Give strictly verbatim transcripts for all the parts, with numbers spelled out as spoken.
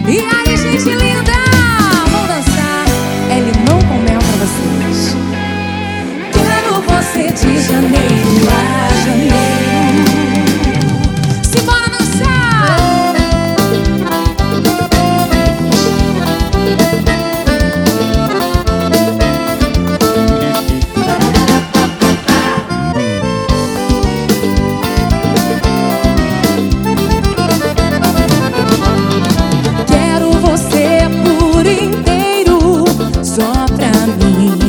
E aí, gente linda, vamos dançar. É limão com mel pra vocês. Quero você de janeiro a janeiro. Simbora dançar. Quero você por inteiro, só pra mim.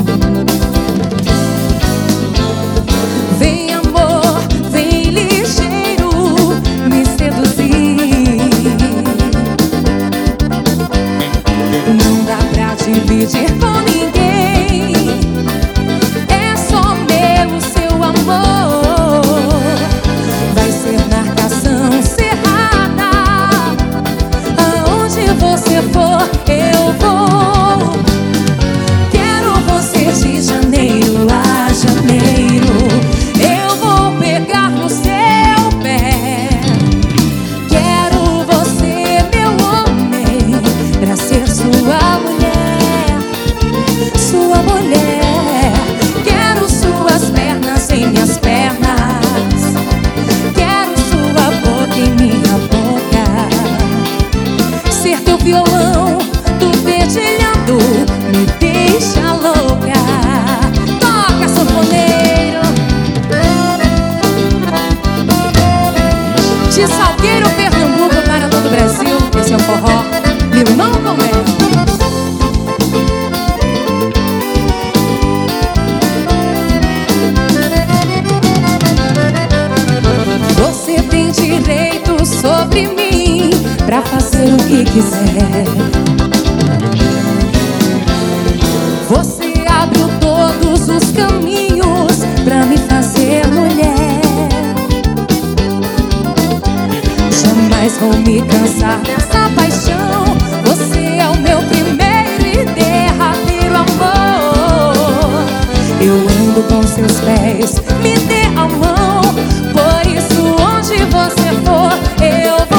Vem amor, vem ligeiro, me seduzir. Não dá pra dividir com ninguém. É só meu o seu amor. Vai ser marcação cerrada. Aonde você for, eu vou. Quero você de janeiro a janeiro. Eu vou pegar no seu pé. Quero você, meu homem, pra ser sua mulher, sua mulher. Quero suas pernas em minhas pernas. Quero sua boca em minha boca. Ser teu violão, tu dedilhando, me deixa louca. Toca, sanfoneiro. De Salgueiro, Pernambuco para todo o Brasil, esse é o forró limão com mel. Você tem direito sobre mim pra fazer o que quiser. Você abriu todos os caminhos pra me fazer mulher. Jamais vou me cansar dessa paixão. Você é o meu primeiro e derradeiro amor. Eu ando com seus pés, me dê a mão. Por isso onde você for, eu vou.